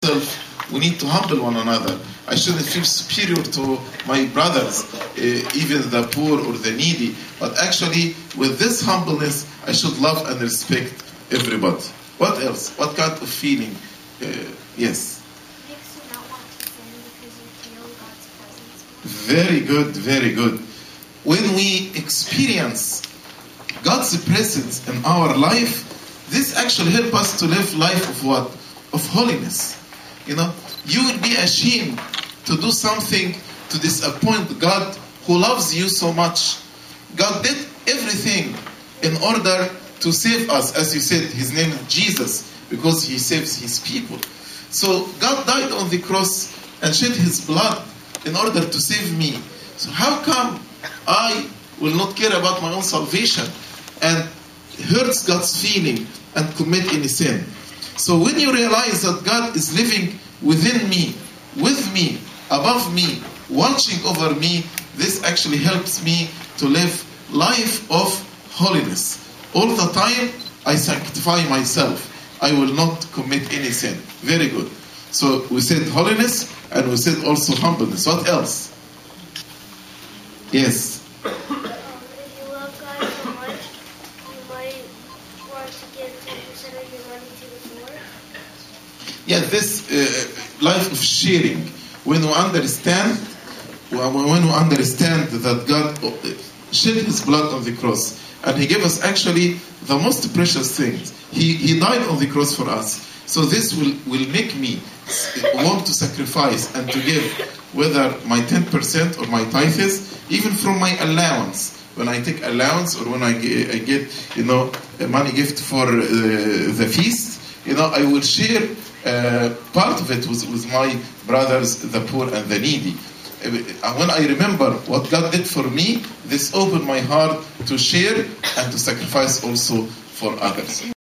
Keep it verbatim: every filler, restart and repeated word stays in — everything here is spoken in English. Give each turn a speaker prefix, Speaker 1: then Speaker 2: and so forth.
Speaker 1: we need to humble one another. I shouldn't feel superior to my brothers, uh, even the poor or the needy. But actually, with this humbleness, I should love and respect everybody. What else? What kind of feeling? Uh, yes.
Speaker 2: Makes you not want to sin because you feel God's presence.
Speaker 1: Very good, very good. When we experience God's presence in our life, this actually helps us to live life of what? Of holiness. You know, you will be ashamed to do something to disappoint God who loves you so much. God did everything in order to save us. As you said, his name is Jesus because he saves his people. So God died on the cross and shed his blood in order to save me. So how come I will not care about my own salvation and hurts God's feeling and commit any sin? So when you realize that God is living within me, with me, above me, watching over me, this actually helps me to live life of holiness. All the time, I sanctify myself. I will not commit any sin. Very good. So we said holiness, and we said also humbleness. What else? Yes.
Speaker 2: Um, if you love God so much, you might want to give ten percent of your money to the poor.
Speaker 1: Yeah, this uh, life of sharing. When we understand, when we understand that God shed his blood on the cross, and he gave us actually the most precious things. He, he died on the cross for us. So this will, will make me want to sacrifice and to give, whether my ten percent or my tithes, even from my allowance. When I take allowance or when I get, I get you know, a money gift for uh, the feast, you know, I will share uh, part of it with, with my brothers, the poor and the needy. When I remember what God did for me, this opened my heart to share and to sacrifice also for others.